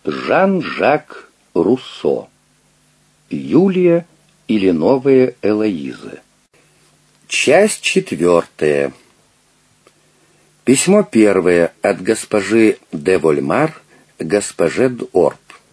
Жан-Жак Руссо. Юлия или новая Элоиза. Часть 4. Письмо 1 от госпожи де Вольмар госпоже д'Орп.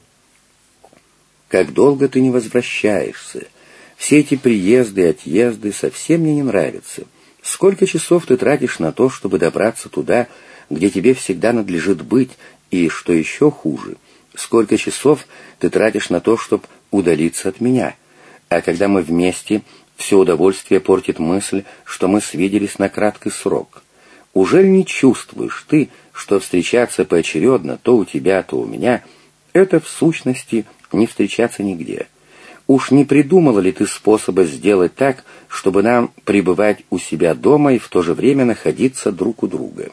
Как долго ты не возвращаешься? Все эти приезды и отъезды совсем мне не нравятся. Сколько часов ты тратишь на то, чтобы добраться туда, где тебе всегда надлежит быть, и, что еще хуже, сколько часов ты тратишь на то, чтобы удалиться от меня. А когда мы вместе, все удовольствие портит мысль, что мы свиделись на краткий срок. Ужель не чувствуешь ты, что встречаться поочередно то у тебя, то у меня, это в сущности не встречаться нигде? Уж не придумала ли ты способа сделать так, чтобы нам пребывать у себя дома и в то же время находиться друг у друга?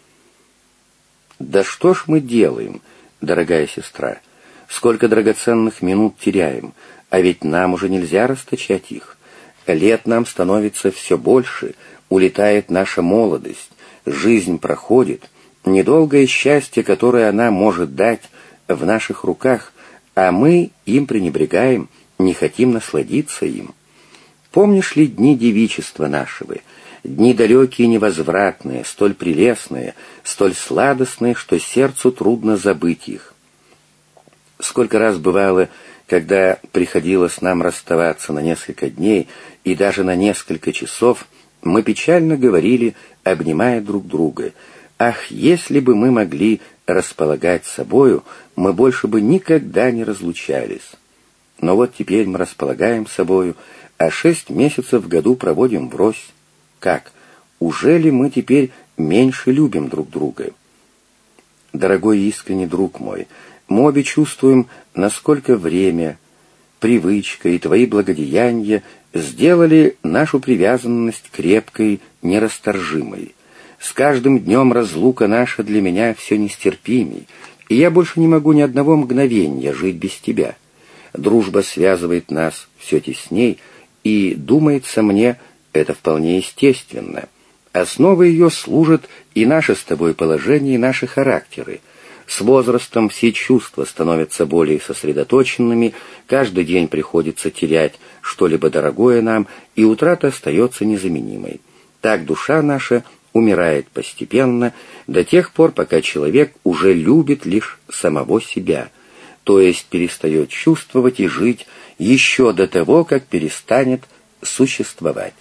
Да что ж мы делаем, дорогая сестра? Сколько драгоценных минут теряем, а ведь нам уже нельзя расточать их. Лет нам становится все больше, улетает наша молодость, жизнь проходит, недолгое счастье, которое она может дать, в наших руках, а мы им пренебрегаем, не хотим насладиться им. Помнишь ли дни девичества нашего, дни далекие и невозвратные, столь прелестные, столь сладостные, что сердцу трудно забыть их? Сколько раз бывало, когда приходилось нам расставаться на несколько дней и даже на несколько часов, мы печально говорили, обнимая друг друга: «Ах, если бы мы могли располагать собою, мы больше бы никогда не разлучались». Но вот теперь мы располагаем собою, а 6 месяцев в году проводим врозь. Как? Ужели мы теперь меньше любим друг друга? Дорогой и искренний друг мой, мы обе чувствуем, насколько время, привычка и твои благодеяния сделали нашу привязанность крепкой, нерасторжимой. С каждым днем разлука наша для меня все нестерпимей, и я больше не могу ни одного мгновения жить без тебя. Дружба связывает нас все тесней, и, думается мне, это вполне естественно. Основой ее служат и наше с тобой положение, и наши характеры. С возрастом все чувства становятся более сосредоточенными, каждый день приходится терять что-либо дорогое нам, и утрата остается незаменимой. Так душа наша умирает постепенно, до тех пор, пока человек уже любит лишь самого себя, то есть перестает чувствовать и жить еще до того, как перестанет существовать.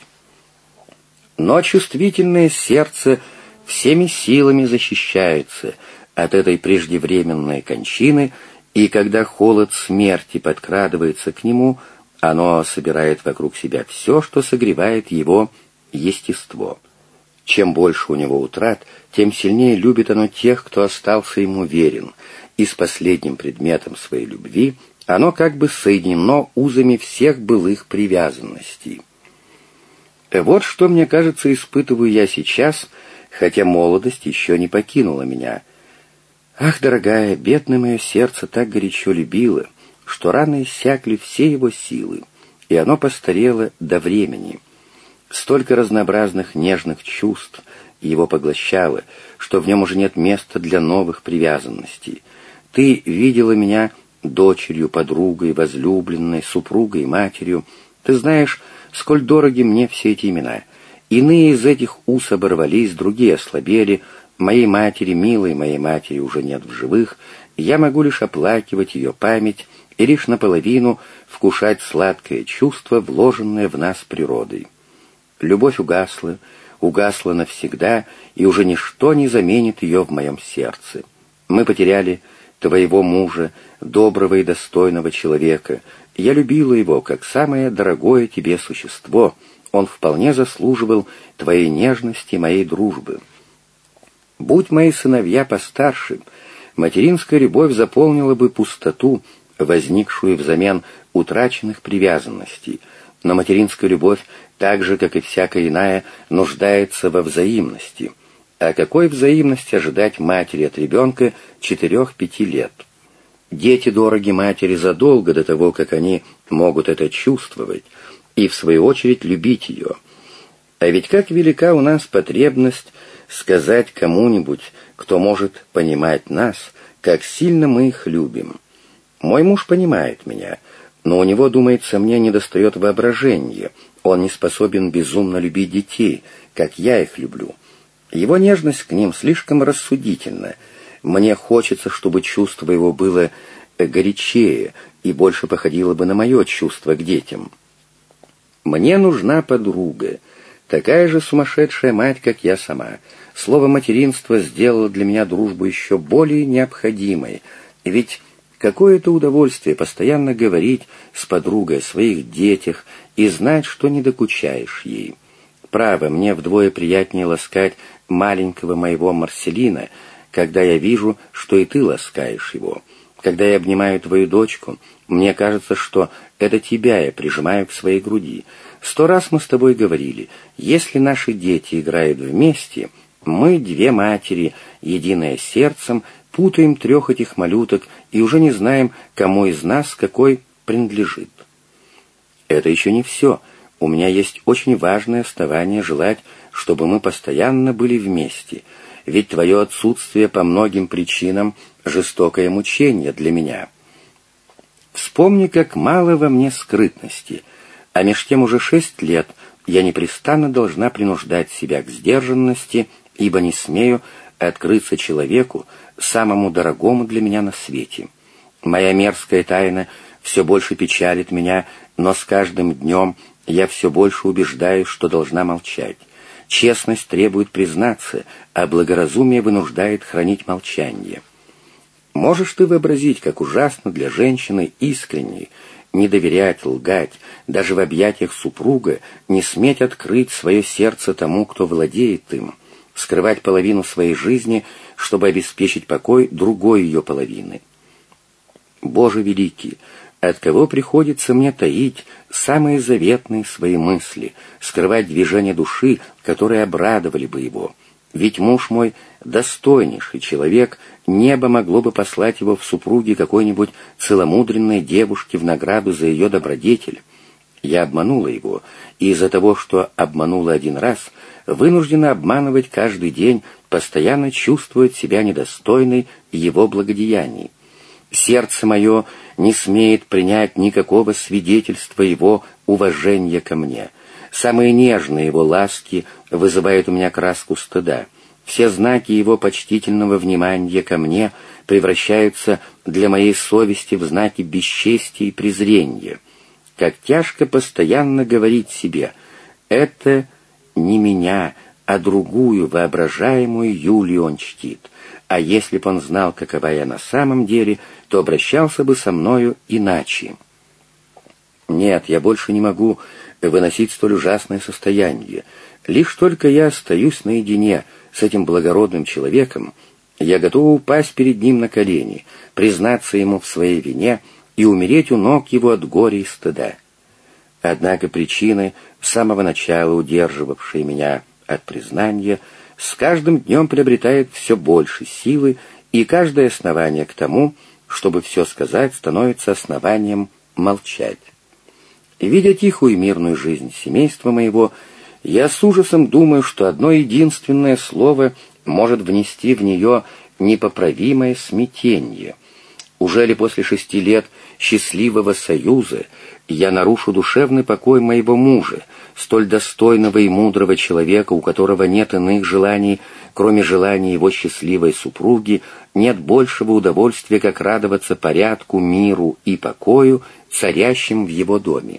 Но чувствительное сердце всеми силами защищается от этой преждевременной кончины, и когда холод смерти подкрадывается к нему, оно собирает вокруг себя все, что согревает его естество. Чем больше у него утрат, тем сильнее любит оно тех, кто остался ему верен, и с последним предметом своей любви оно как бы соединено узами всех былых привязанностей. Вот что, мне кажется, испытываю я сейчас, хотя молодость еще не покинула меня. Ах, дорогая, бедное мое сердце так горячо любило, что рано иссякли все его силы, и оно постарело до времени. Столько разнообразных нежных чувств его поглощало, что в нем уже нет места для новых привязанностей. Ты видела меня дочерью, подругой, возлюбленной, супругой и матерью. Ты знаешь, сколь дороги мне все эти имена. Иные из этих уз оборвались, другие ослабели. Моей матери, милой моей матери, уже нет в живых. Я могу лишь оплакивать ее память и лишь наполовину вкушать сладкое чувство, вложенное в нас природой. Любовь угасла навсегда, и уже ничто не заменит ее в моем сердце. Мы потеряли твоего мужа, доброго и достойного человека. Я любила его, как самое дорогое тебе существо. Он вполне заслуживал твоей нежности, моей дружбы. Будь мои сыновья постарше, материнская любовь заполнила бы пустоту, возникшую взамен утраченных привязанностей. Но материнская любовь, так же, как и всякая иная, нуждается во взаимности. А какой взаимности ожидать матери от ребенка 4-5 лет? Дети дороги матери задолго до того, как они могут это чувствовать, и, в свою очередь, любить ее. А ведь как велика у нас потребность сказать кому-нибудь, кто может понимать нас, как сильно мы их любим. Мой муж понимает меня, но у него, думается мне, недостает воображения. Он не способен безумно любить детей, как я их люблю. Его нежность к ним слишком рассудительна. Мне хочется, чтобы чувство его было горячее и больше походило бы на мое чувство к детям. Мне нужна подруга, такая же сумасшедшая мать, как я сама. Слово «материнство» сделало для меня дружбу еще более необходимой, ведь какое это удовольствие постоянно говорить с подругой о своих детях и знать, что не докучаешь ей. Право, мне вдвое приятнее ласкать маленького моего Марселина, когда я вижу, что и ты ласкаешь его. Когда я обнимаю твою дочку, мне кажется, что это тебя я прижимаю к своей груди. 100 раз мы с тобой говорили, если наши дети играют вместе, мы, две матери, единое сердцем, путаем 3 этих малюток и уже не знаем, кому из нас какой принадлежит. Это еще не все. У меня есть очень важное основание желать, чтобы мы постоянно были вместе, ведь твое отсутствие по многим причинам — жестокое мучение для меня. Вспомни, как мало во мне скрытности, а меж тем уже 6 лет я непрестанно должна принуждать себя к сдержанности, ибо не смею открыться человеку, самому дорогому для меня на свете. Моя мерзкая тайна все больше печалит меня, но с каждым днем я все больше убеждаюсь, что должна молчать. Честность требует признаться, а благоразумие вынуждает хранить молчание. Можешь ты вообразить, как ужасно для женщины искренней не доверять, лгать, даже в объятиях супруга не сметь открыть свое сердце тому, кто владеет им, скрывать половину своей жизни, чтобы обеспечить покой другой ее половины. Боже великий, от кого приходится мне таить самые заветные свои мысли, скрывать движения души, которые обрадовали бы его? Ведь муж мой достойнейший человек, небо могло бы послать его в супруги какой-нибудь целомудренной девушке в награду за ее добродетель. Я обманула его, и из-за того, что обманула один раз, вынуждена обманывать каждый день, постоянно чувствует себя недостойной его благодеяний. Сердце мое не смеет принять никакого свидетельства его уважения ко мне. Самые нежные его ласки вызывают у меня краску стыда. Все знаки его почтительного внимания ко мне превращаются для моей совести в знаки бесчестия и презрения. Как тяжко постоянно говорить себе: это не меня, а другую воображаемую Юлию он чтит. А если б он знал, какова я на самом деле, то обращался бы со мною иначе. Нет, я больше не могу выносить столь ужасное состояние. Лишь только я остаюсь наедине с этим благородным человеком, я готова упасть перед ним на колени, признаться ему в своей вине и умереть у ног его от горя и стыда. Однако причины, с самого начала удерживавшие меня от признания, с каждым днем приобретают все больше силы, и каждое основание к тому, чтобы все сказать, становится основанием молчать. Видя тихую и мирную жизнь семейства моего, я с ужасом думаю, что одно единственное слово может внести в нее непоправимое смятение. Ужели после 6 лет счастливого союза я нарушу душевный покой моего мужа, столь достойного и мудрого человека, у которого нет иных желаний, кроме желаний его счастливой супруги, нет большего удовольствия, как радоваться порядку, миру и покою, царящим в его доме?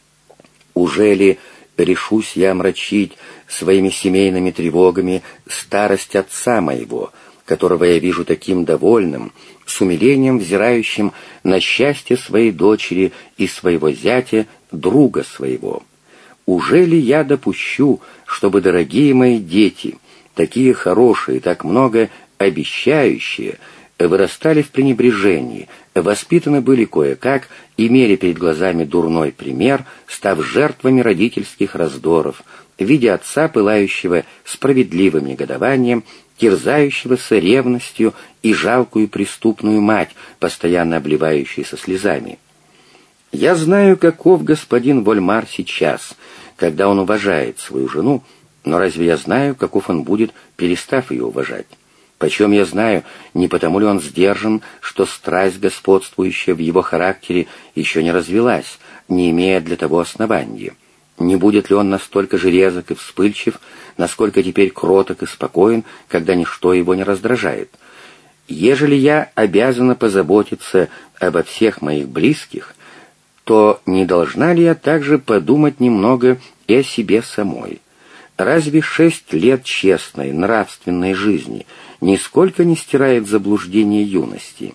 Ужели решусь я омрачить своими семейными тревогами старость отца моего, которого я вижу таким довольным, с умилением взирающим на счастье своей дочери и своего зятя, друга своего? Ужели я допущу, чтобы дорогие мои дети, такие хорошие, так много обещающие, вырастали в пренебрежении, воспитаны были кое-как, имели перед глазами дурной пример, став жертвами родительских раздоров, видя отца, пылающего справедливым негодованием, терзающегося ревностью и жалкую преступную мать, постоянно обливающуюся слезами? Я знаю, каков господин Вольмар сейчас, когда он уважает свою жену, но разве я знаю, каков он будет, перестав ее уважать? Почем я знаю, не потому ли он сдержан, что страсть, господствующая в его характере, еще не развелась, не имея для того основания? Не будет ли он настолько же резок и вспыльчив, насколько теперь кроток и спокоен, когда ничто его не раздражает? Ежели я обязана позаботиться обо всех моих близких, то не должна ли я также подумать немного и о себе самой? Разве 6 лет честной, нравственной жизни нисколько не стирает заблуждение юности?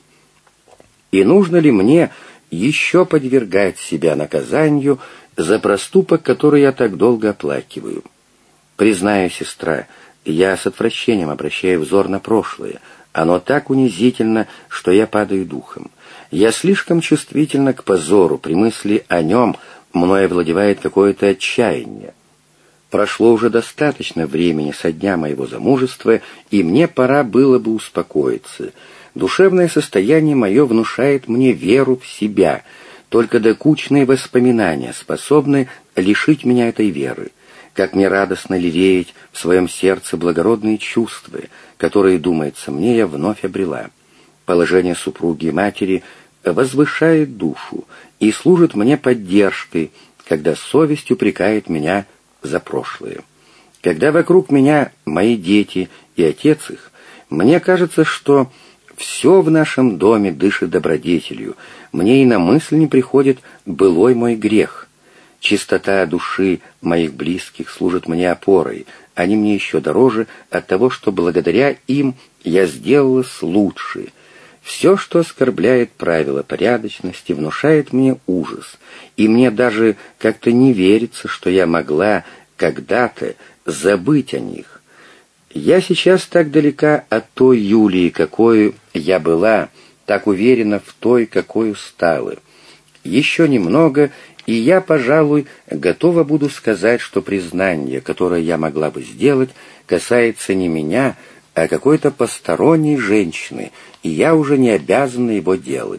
И нужно ли мне еще подвергать себя наказанию за проступок, который я так долго оплакиваю? Признаю, сестра, я с отвращением обращаю взор на прошлое. Оно так унизительно, что я падаю духом. Я слишком чувствительна к позору, при мысли о нем мною овладевает какое-то отчаяние. Прошло уже достаточно времени со дня моего замужества, и мне пора было бы успокоиться. Душевное состояние мое внушает мне веру в себя, только докучные воспоминания способны лишить меня этой веры. Как мне радостно лелеять в своем сердце благородные чувства, которые, думается мне, я вновь обрела. Положение супруги и матери возвышает душу и служит мне поддержкой, когда совесть упрекает меня за прошлое. Когда вокруг меня мои дети и отец их, мне кажется, что все в нашем доме дышит добродетелью, мне и на мысль не приходит былой мой грех. Чистота души моих близких служит мне опорой, они мне еще дороже от того, что благодаря им я сделалась лучше. Все, что оскорбляет правила порядочности, внушает мне ужас, и мне даже как-то не верится, что я могла когда-то забыть о них. Я сейчас так далека от той Юлии, какой я была, так уверена в той, какой стала. Еще немного, и я, пожалуй, готова буду сказать, что признание, которое я могла бы сделать, касается не меня, а какой-то посторонней женщины, и я уже не обязана его делать.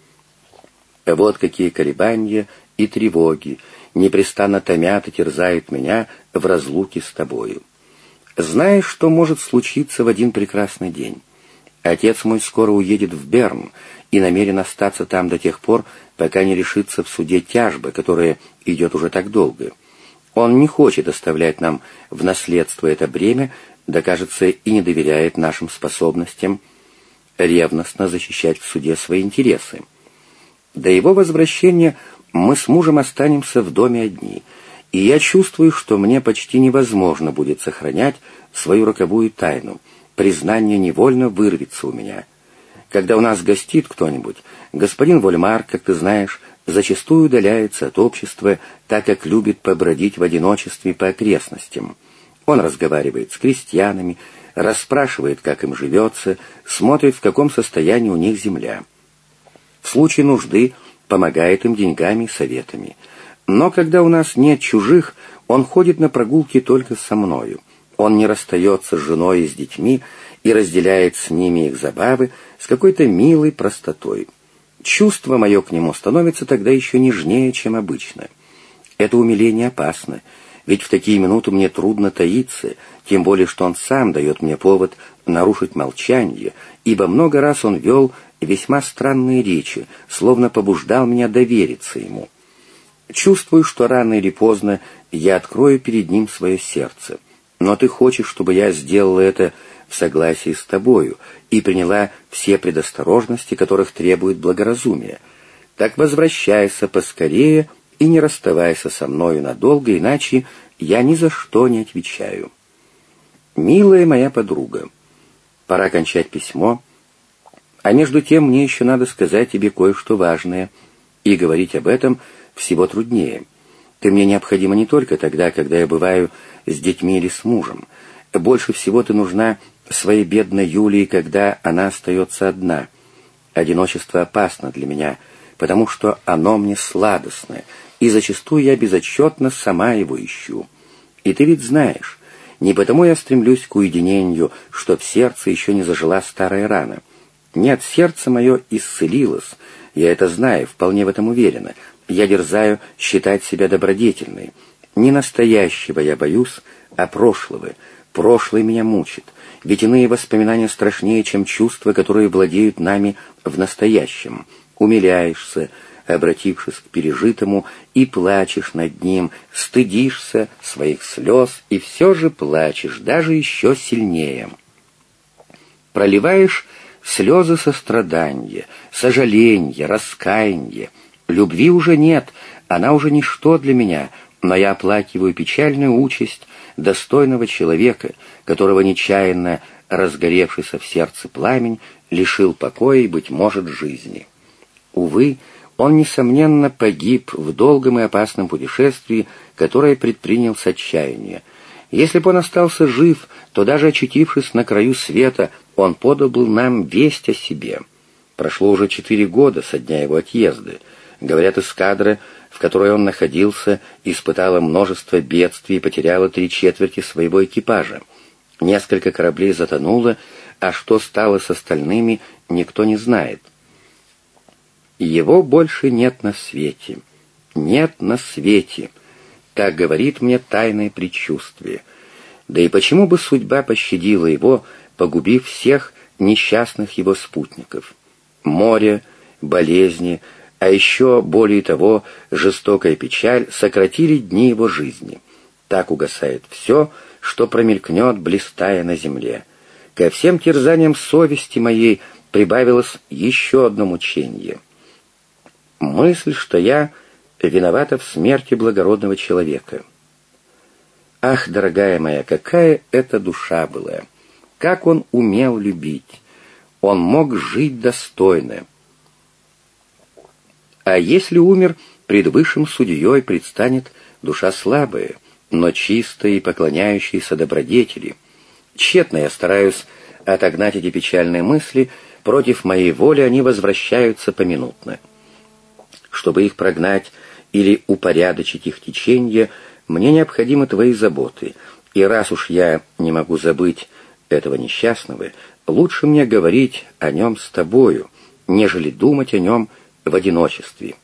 Вот какие колебания и тревоги непрестанно томят и терзают меня в разлуке с тобою. Знаешь, что может случиться в один прекрасный день? Отец мой скоро уедет в Берн и намерен остаться там до тех пор, пока не решится в суде тяжба, которая идет уже так долго. Он не хочет оставлять нам в наследство это бремя, да, кажется, и не доверяет нашим способностям ревностно защищать в суде свои интересы. До его возвращения мы с мужем останемся в доме одни, и я чувствую, что мне почти невозможно будет сохранять свою роковую тайну. Признание невольно вырвется у меня. Когда у нас гостит кто-нибудь, господин Вольмар, как ты знаешь, зачастую удаляется от общества, так как любит побродить в одиночестве по окрестностям. Он разговаривает с крестьянами, расспрашивает, как им живется, смотрит, в каком состоянии у них земля. В случае нужды помогает им деньгами и советами. Но когда у нас нет чужих, он ходит на прогулки только со мною. Он не расстается с женой и с детьми и разделяет с ними их забавы с какой-то милой простотой. Чувство мое к нему становится тогда еще нежнее, чем обычно. Это умиление опасно, ведь в такие минуты мне трудно таиться, тем более что он сам дает мне повод нарушить молчание, ибо много раз он вел весьма странные речи, словно побуждал меня довериться ему. Чувствую, что рано или поздно я открою перед ним свое сердце. Но ты хочешь, чтобы я сделала это в согласии с тобою и приняла все предосторожности, которых требует благоразумие. Так возвращайся поскорее и не расставайся со мною надолго, иначе я ни за что не отвечаю. Милая моя подруга, пора кончать письмо, а между тем мне еще надо сказать тебе кое-что важное, и говорить об этом всего труднее. Ты мне необходима не только тогда, когда я бываю с детьми или с мужем. Больше всего ты нужна своей бедной Юлии, когда она остается одна. Одиночество опасно для меня, потому что оно мне сладостно, и зачастую я безотчетно сама его ищу. И ты ведь знаешь, не потому я стремлюсь к уединению, что в сердце еще не зажила старая рана. Нет, сердце мое исцелилось, я это знаю, вполне в этом уверена. Я дерзаю считать себя добродетельной. Не настоящего я боюсь, а прошлого. Прошлое меня мучит. ведь иные воспоминания страшнее, чем чувства, которые владеют нами в настоящем. Умиляешься, обратившись к пережитому, и плачешь над ним, стыдишься своих слез, и все же плачешь, даже еще сильнее. Проливаешь слезы сострадания, сожаления, раскаяния. Любви уже нет, она уже ничто для меня, но я оплакиваю печальную участь достойного человека, которого нечаянно разгоревшийся в сердце пламень лишил покоя и, быть может, жизни. Увы, он, несомненно, погиб в долгом и опасном путешествии, которое предпринял с отчаяния. Если бы он остался жив, то даже очутившись на краю света, он подал бы нам весть о себе. Прошло уже 4 года со дня его отъезда. Говорят, эскадра, в которой он находился, испытала множество бедствий и потеряла 3/4 своего экипажа. Несколько кораблей затонуло, а что стало с остальными, никто не знает. Его больше нет на свете. Нет на свете, как говорит мне тайное предчувствие. Да и почему бы судьба пощадила его, погубив всех несчастных его спутников? Море, болезни, а еще, более того, жестокая печаль сократили дни его жизни. Так угасает все, что промелькнет, блистая на земле. Ко всем терзаниям совести моей прибавилось еще одно мучение. Мысль, что я виновата в смерти благородного человека. Ах, дорогая моя, какая это душа была! Как он умел любить! Он мог жить достойно. А если умер, пред высшим судьей предстанет душа слабая, но чистая и поклоняющаяся добродетели. Тщетно я стараюсь отогнать эти печальные мысли, против моей воли они возвращаются поминутно. Чтобы их прогнать или упорядочить их течение, мне необходимы твои заботы, и раз уж я не могу забыть этого несчастного, лучше мне говорить о нем с тобою, нежели думать о нем в одиночестве.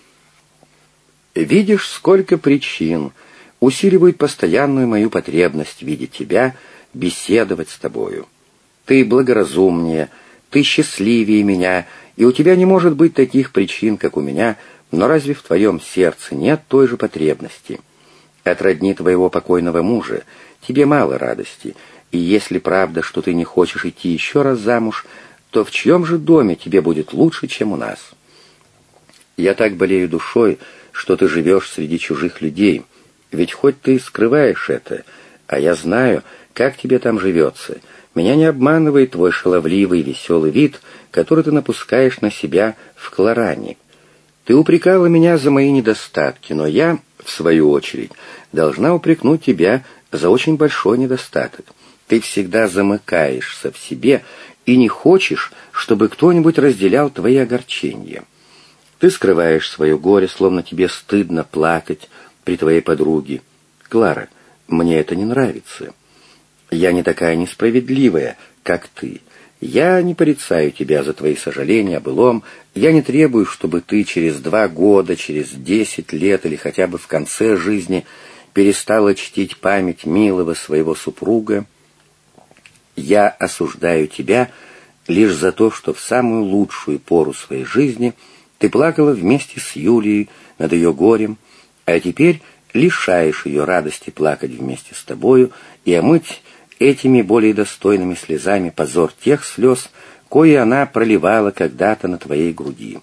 Видишь, сколько причин усиливают постоянную мою потребность видеть тебя, беседовать с тобою. Ты благоразумнее, ты счастливее меня, и у тебя не может быть таких причин, как у меня, но разве в твоем сердце нет той же потребности? От родни твоего покойного мужа тебе мало радости, и если правда, что ты не хочешь идти еще раз замуж, то в чьем же доме тебе будет лучше, чем у нас? Я так болею душой, что ты живешь среди чужих людей, ведь хоть ты скрываешь это, а я знаю, как тебе там живется. Меня не обманывает твой шаловливый веселый вид, который ты напускаешь на себя в Кларане. Ты упрекала меня за мои недостатки, но я, в свою очередь, должна упрекнуть тебя за очень большой недостаток. Ты всегда замыкаешься в себе и не хочешь, чтобы кто-нибудь разделял твои огорчения. Ты скрываешь свое горе, словно тебе стыдно плакать при твоей подруге. Клара, мне это не нравится. Я не такая несправедливая, как ты. Я не порицаю тебя за твои сожаления о былом. Я не требую, чтобы ты через 2 года, через 10 лет или хотя бы в конце жизни перестала чтить память милого своего супруга. Я осуждаю тебя лишь за то, что в самую лучшую пору своей жизни ты плакала вместе с Юлией над ее горем, а теперь лишаешь ее радости плакать вместе с тобою и омыть этими более достойными слезами позор тех слез, кои она проливала когда-то на твоей груди.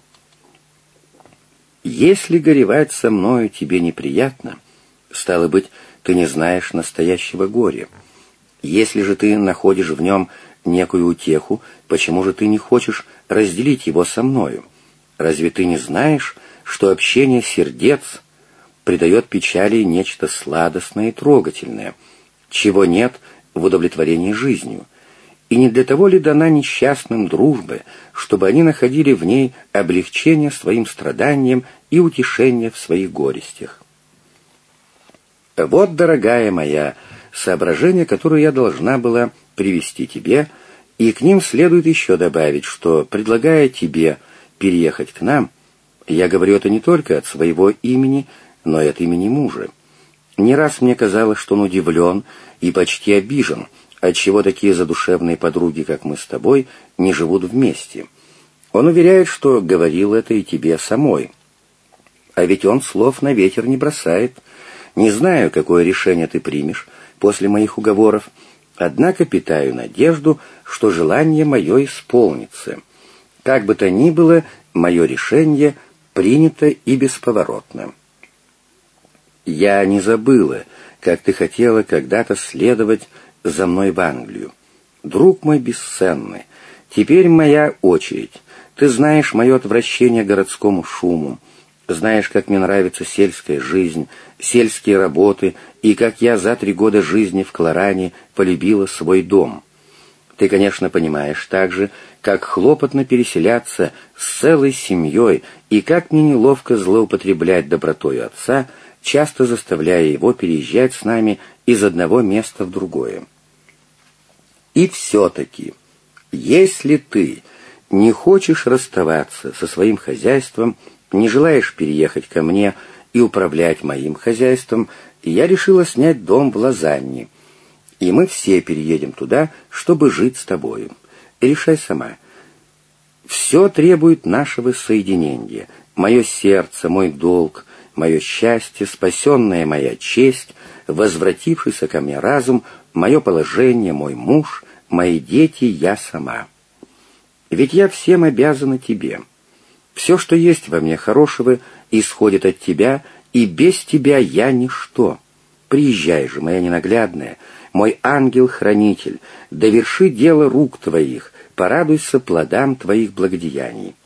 Если горевать со мною тебе неприятно, стало быть, ты не знаешь настоящего горя. Если же ты находишь в нем некую утеху, почему же ты не хочешь разделить его со мною? Разве ты не знаешь, что общение сердец придает печали нечто сладостное и трогательное, чего нет в удовлетворении жизнью? И не для того ли дана несчастным дружба, чтобы они находили в ней облегчение своим страданиям и утешение в своих горестях? Вот, дорогая моя, соображения, которые я должна была привести тебе, и к ним следует еще добавить, что, предлагая тебе переехать к нам, я говорю это не только от своего имени, но и от имени мужа. Не раз мне казалось, что он удивлен и почти обижен, отчего такие задушевные подруги, как мы с тобой, не живут вместе. Он уверяет, что говорил это и тебе самой. А ведь он слов на ветер не бросает. Не знаю, какое решение ты примешь после моих уговоров, однако питаю надежду, что желание мое исполнится. Как бы то ни было, мое решение принято и бесповоротно. Я не забыла, как ты хотела когда-то следовать за мной в Англию. Друг мой бесценный, теперь моя очередь. Ты знаешь мое отвращение к городскому шуму, знаешь, как мне нравится сельская жизнь, сельские работы, и как я за 3 года жизни в Кларане полюбила свой дом. Ты, конечно, понимаешь также, как хлопотно переселяться с целой семьей, и как мне неловко злоупотреблять добротою отца, часто заставляя его переезжать с нами из одного места в другое. И все-таки, если ты не хочешь расставаться со своим хозяйством, не желаешь переехать ко мне и управлять моим хозяйством, я решила снять дом в Лозанне, и мы все переедем туда, чтобы жить с тобою. Решай сама. Все требует нашего соединения. Мое сердце, мой долг, мое счастье, спасенная моя честь, возвратившийся ко мне разум, мое положение, мой муж, мои дети, я сама. Ведь я всем обязана тебе. Все, что есть во мне хорошего, исходит от тебя, и без тебя я ничто. Приезжай же, моя ненаглядная, мой ангел-хранитель, доверши дело рук твоих, порадуйся плодам твоих благодеяний.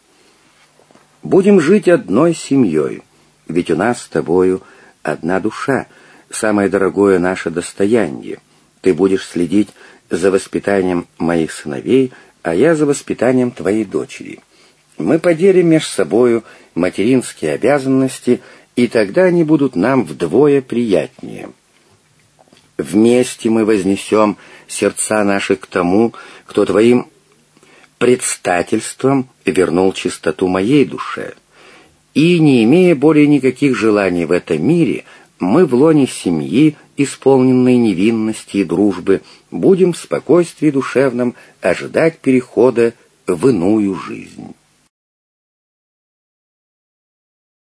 Будем жить одной семьей, ведь у нас с тобою одна душа, самое дорогое наше достояние. Ты будешь следить за воспитанием моих сыновей, а я за воспитанием твоей дочери. Мы поделим между собою материнские обязанности, и тогда они будут нам вдвое приятнее. Вместе мы вознесем сердца наши к тому, кто твоим предстательством вернул чистоту моей душе. И, не имея более никаких желаний в этом мире, мы в лоне семьи, исполненной невинности и дружбы, будем в спокойствии душевном ожидать перехода в иную жизнь.